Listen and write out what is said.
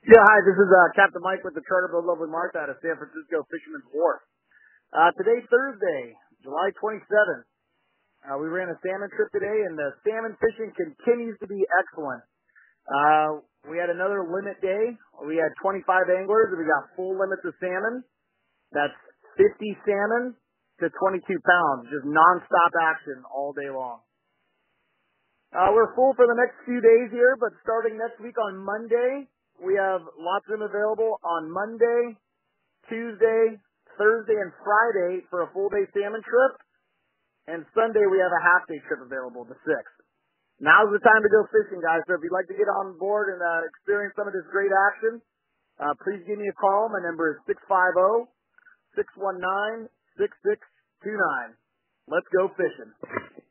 Yeah, hi, this is Captain Mike with the Charter Boat Lovely Martha out of San Francisco Fisherman's Wharf. Today's Thursday, July 27th. We ran a salmon trip today, and the salmon fishing continues to be excellent. We had another limit day. We had 25 anglers, and we got full limits of salmon. That's 50 salmon to 22 pounds, just nonstop action all day long. We're full for the next few days here, but starting next week on Monday, we have lots of them available on Monday, Tuesday, Thursday, and Friday for a full-day salmon trip. And Sunday, we have a half-day trip available, the 6th. Now's the time to go fishing, guys. So if you'd like to get on board and experience some of this great action, please give me a call. My number is 650-619-6629. Let's go fishing.